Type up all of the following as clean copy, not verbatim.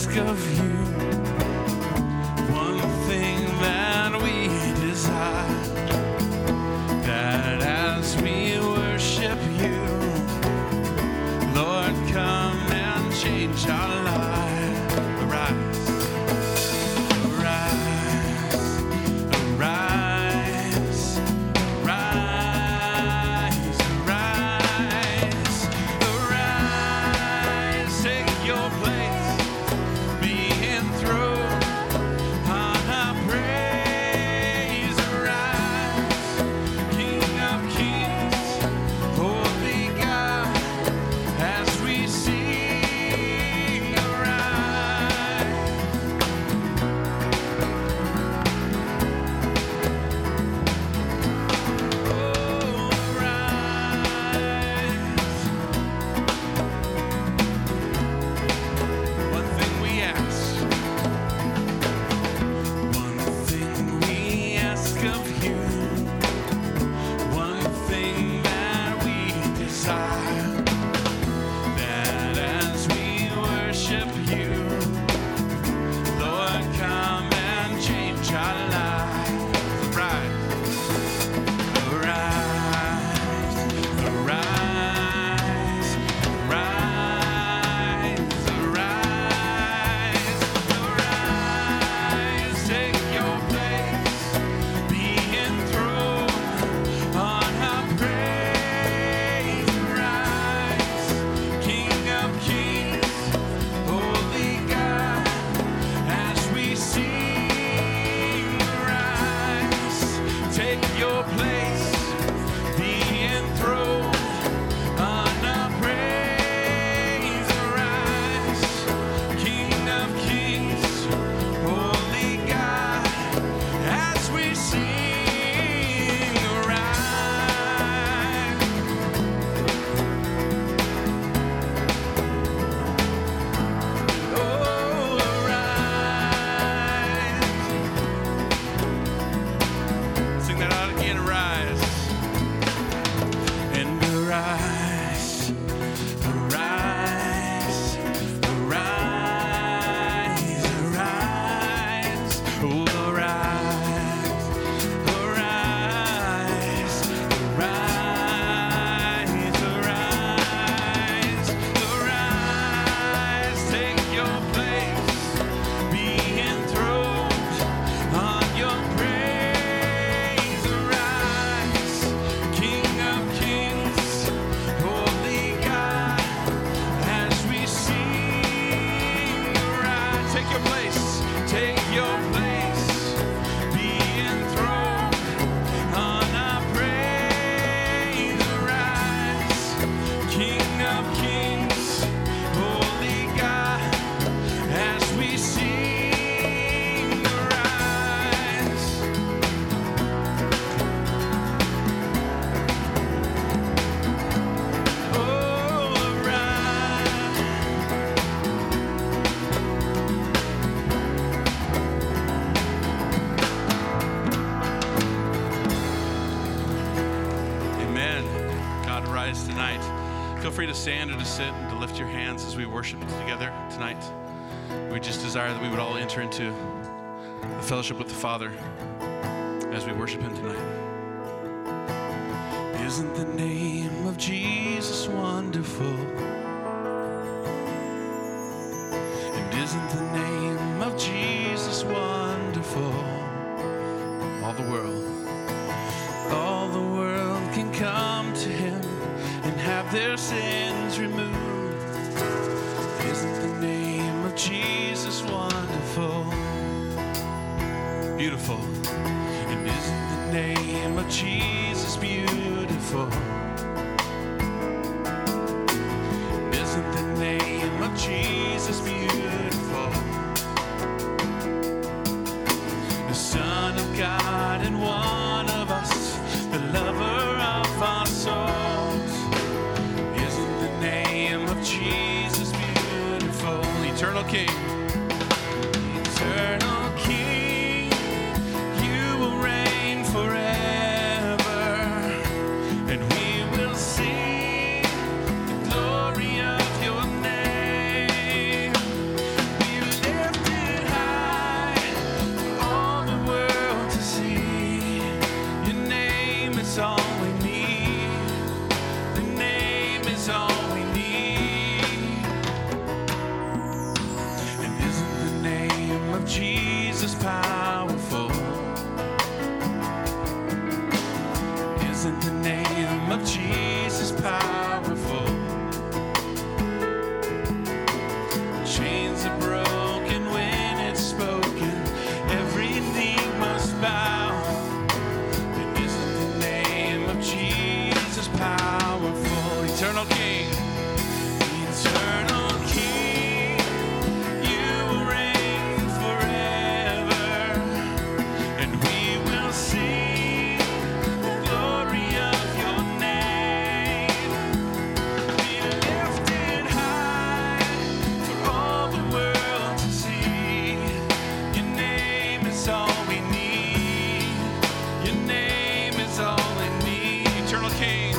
ask of you, one thing that we desire, that as we worship you, Lord, come and change our lives. Feel free to stand or to sit and to lift your hands as we worship together tonight. We just desire that we would all enter into a fellowship with the Father as we worship Him tonight. Isn't the name of Jesus wonderful? And isn't the name of Jesus wonderful? All the world can come to Him and have their sins removed. Isn't the name of Jesus wonderful? Beautiful. And isn't the name of Jesus beautiful? And isn't the name of Jesus beautiful? The Son of God and one of us, the lover of our souls. Isn't the name of Jesus beautiful? Eternal King. Eternal King, you will reign forever, and we will sing the glory of your name. We Eternal King, eternal King, you will reign forever, and we will sing the glory of your name. Be lifted high for all the world to see. Your name is all we need. Your name is all we need. Eternal King.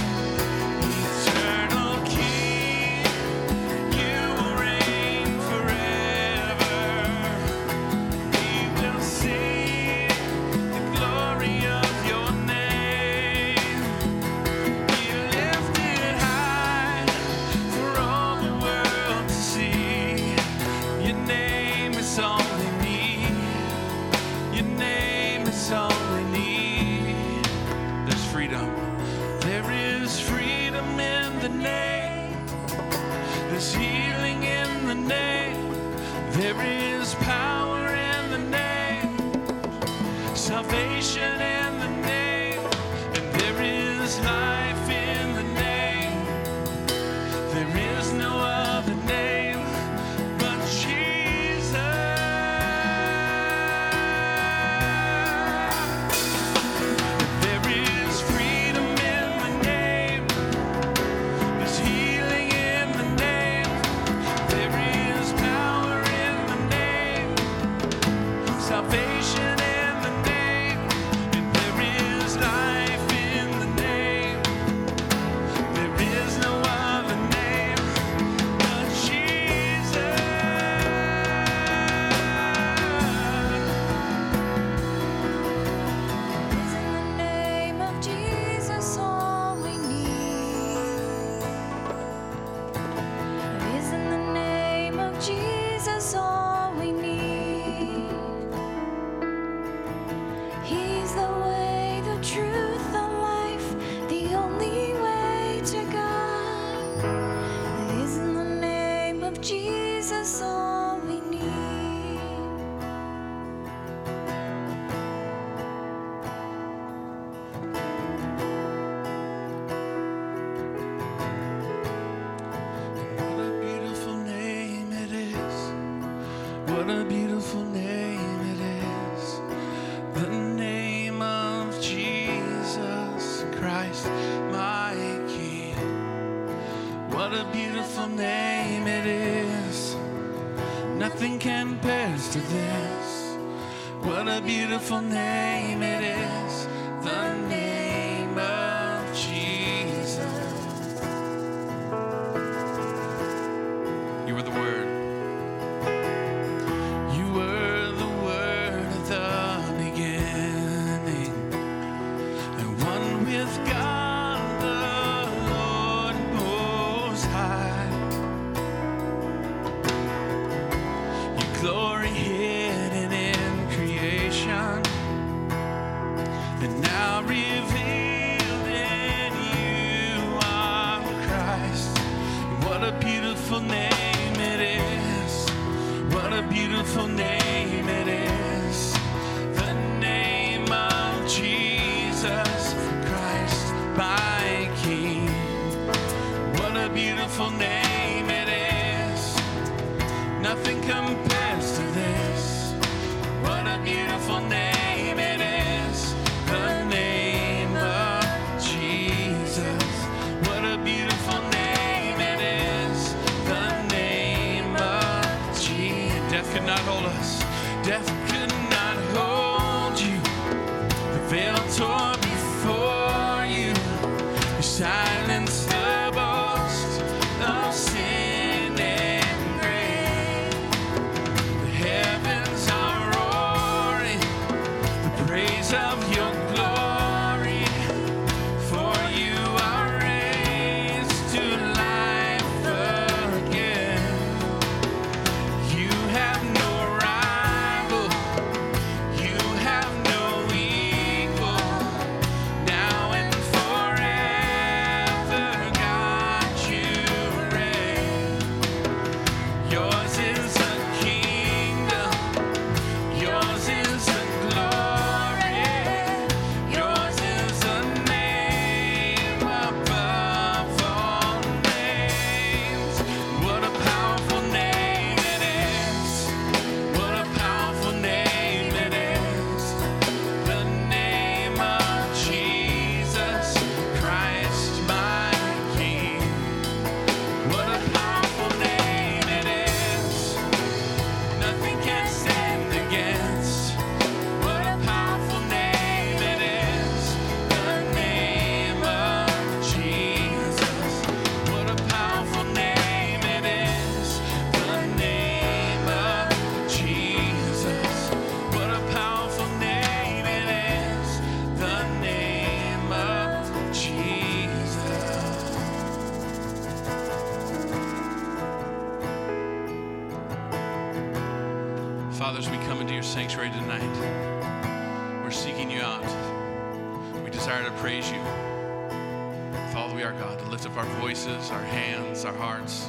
Eternal King, you will reign forever. We will sing the glory of your name. Be lifted high for all the world to see. Your name is all we need. Your name is all we need. There's freedom. There is freedom in the name. There's healing in the name. There is power in the name. Salvation in the name. And there is life in the name. There is no other name but Jesus. There is freedom in the name. There's healing in the name. There is power in the name. Salvation in the name. And there is life in the name. There is no other name but Jesus. Is in the name of Jesus all we need. It is in the name of Jesus all we need. He's the way, the truth, the life, the only way to God. It is in the name of Jesus all we need. What a beautiful name it is. What a beautiful name it is. The name of Jesus Christ, my King. What a beautiful name it is. Nothing compares to this. What a beautiful name it is. The name of Jesus. You were the Word. You were the Word at the beginning, and one with God the Lord Most High. Your glory hidden in creation, and now revealed in you are Christ. What a beautiful name it is. What a beautiful name it is. The name of Jesus Christ, my King. What a beautiful name it is. Nothing compares to this. What a beautiful name it is. The name of Jesus. What a beautiful name it is. The name of Jesus. Death could not hold us. Death could not hold you. The veil tore before you. You silenced the boast of sin and grave. The heavens are roaring the praise of your glory. For you are raised to life again. You have no rival. Father, as we come into your sanctuary tonight, we're seeking you out. We desire to praise you with all that we are, God, to lift up our voices, our hands, our hearts,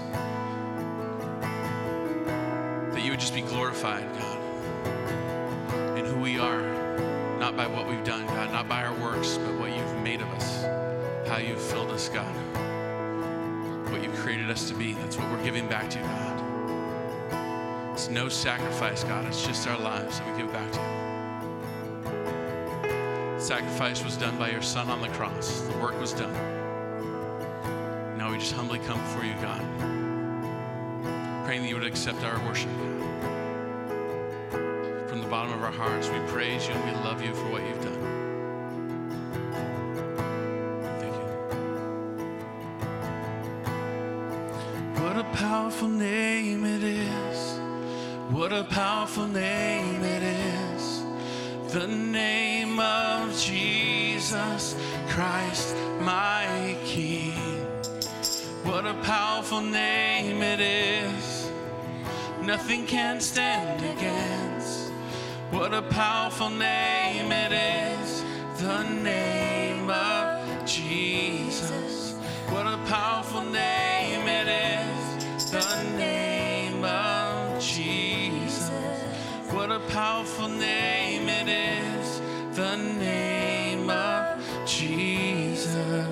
that you would just be glorified, God, in who we are, not by what we've done, God, not by our works, but what you've made of us, how you've filled us, God, what you've created us to be. That's what we're giving back to you, God. It's no sacrifice, God. It's just our lives that we give back to you. Sacrifice was done by your Son on the cross. The work was done. Now we just humbly come before you, God, praying that you would accept our worship, God. From the bottom of our hearts, we praise you and we love you for what you've done. Thank you. What a powerful name it is. What a powerful name it is. The name of Jesus Christ, my King. What a powerful name it is. Nothing can stand against. What a powerful name it is. The name of Jesus. What a powerful name it is. The name of Jesus. What a powerful name it is. The name of Jesus.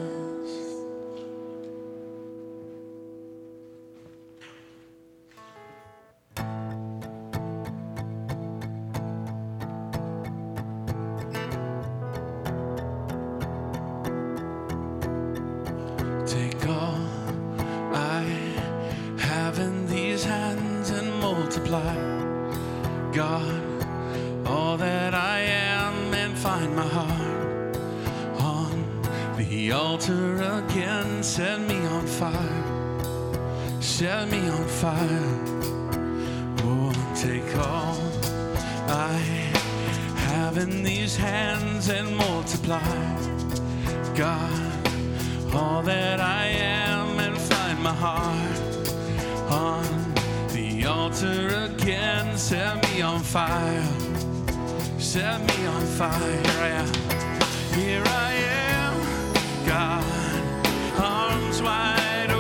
Take all I have in these hands and multiply, God, all that I am, and find my heart on the altar again. Set me on fire, set me on fire. Oh, take all I have in these hands and multiply, God, all that I am, and find my heart on the altar again. Set me on fire, set me on fire. Here I am, God, arms wide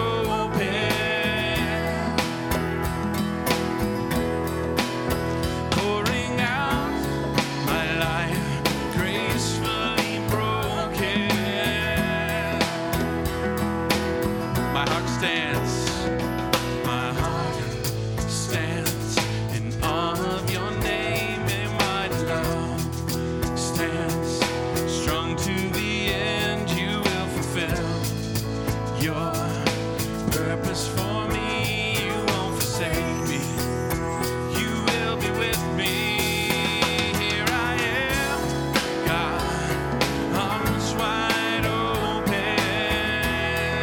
open, pouring out my life, gracefully broken. My heart stands, my heart stands in awe of your name, and my love stands strong to the end. You will fulfill your purpose for me. You won't forsake me. You will be with me. Here I am, God, arms wide open,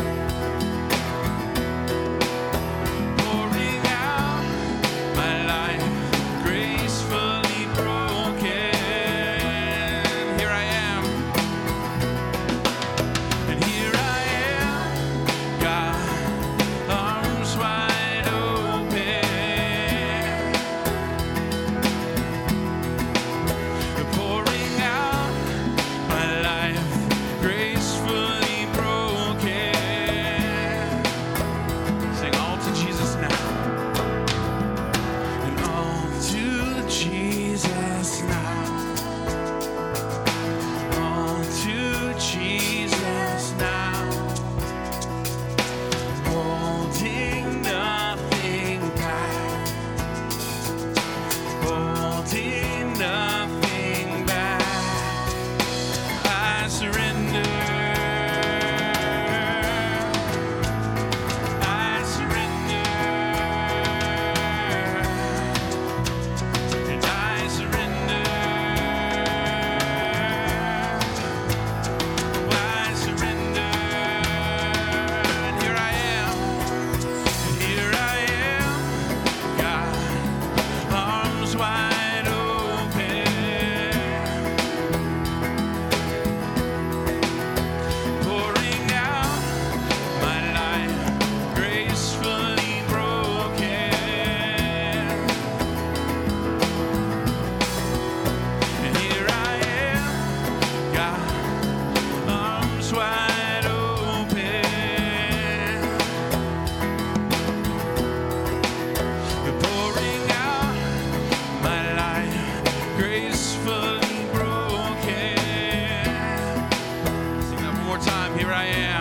pouring out my life, gracefully broken. Here I am, and here I am, God,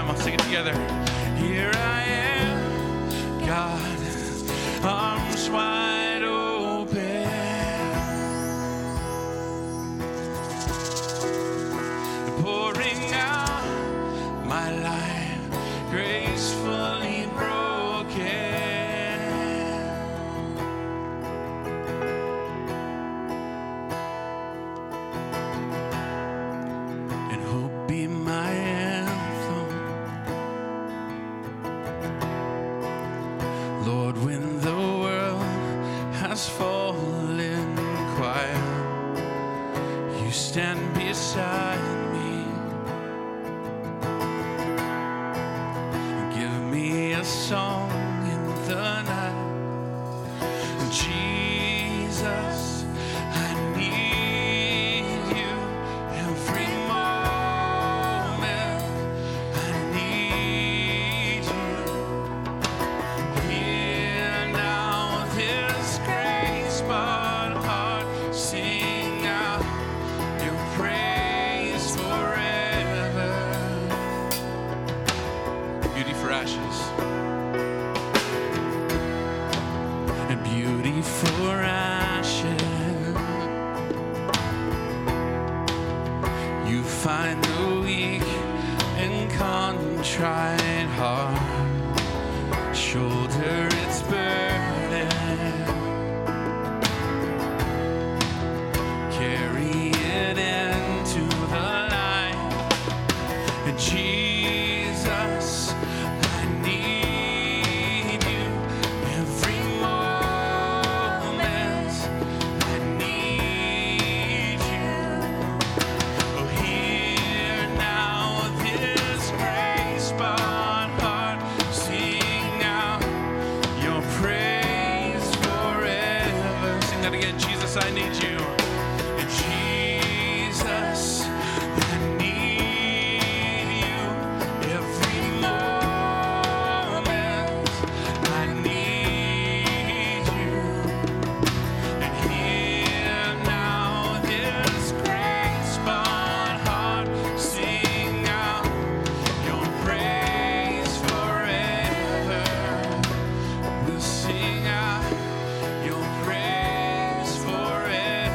time. Let's sing it together. Here I am, God, arms wide open, pouring out my life, gracefully broken. And hope be my anthem, Lord, when the world has fallen quiet, you stand beside me. Give me a song in the night. Jesus, I need you every moment. I need you. Hear now this grace-bound heart sing out your praise forever. Beauty for ashes. And beauty for ashes. You find the weak and contrite heart, shoulder its burden, carry it into the light. And Jesus, I need you every moment. I need you. Oh, hear now this grace-bound heart sing out your praise forever. Sing that again. Jesus, I need you. And Jesus, I need you every moment. I need you. And hear now this grace-bound heart sing out your praise forever. We'll sing out your praise forever.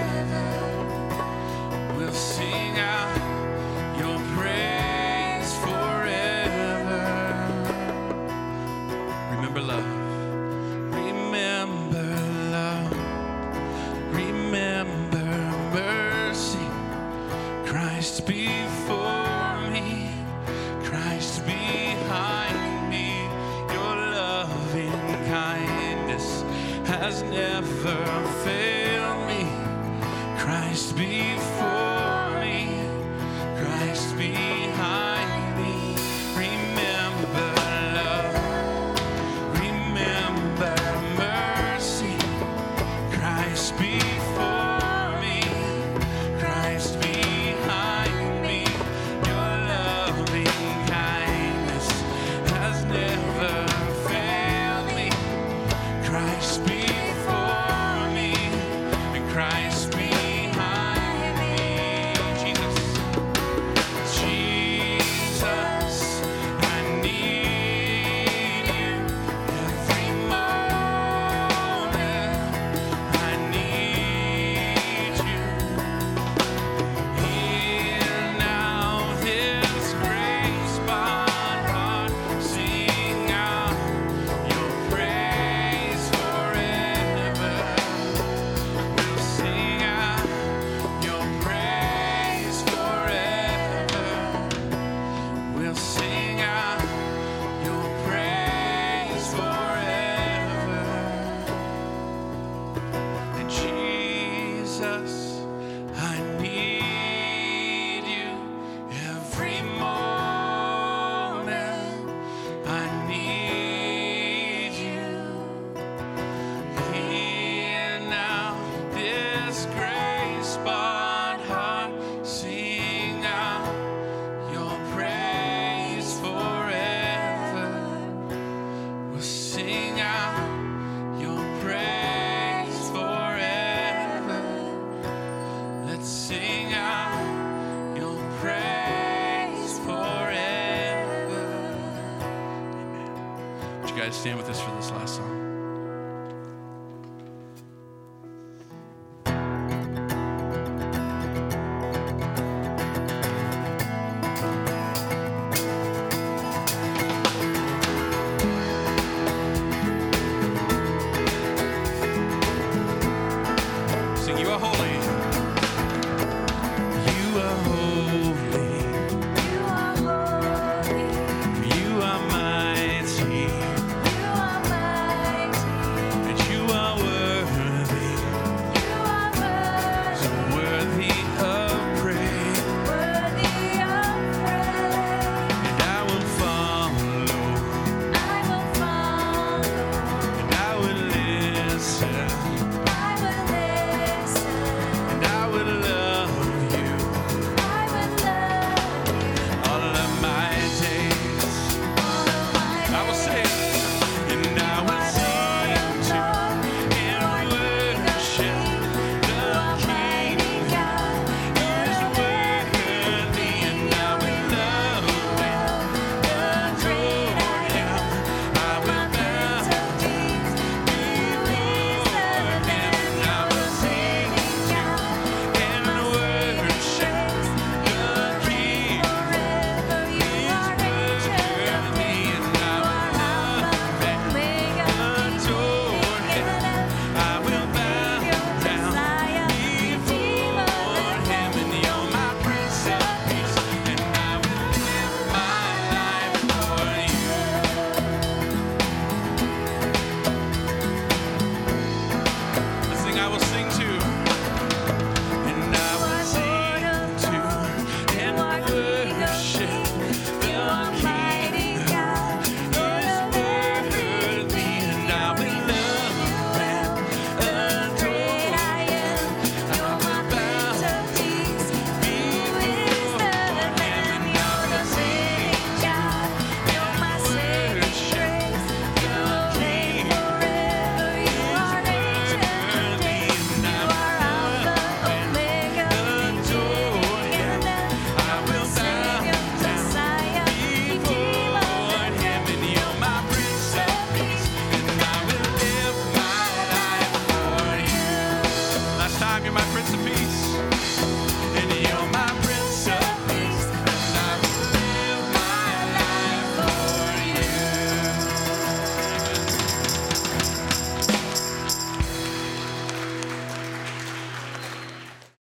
guys stand with us for this last song?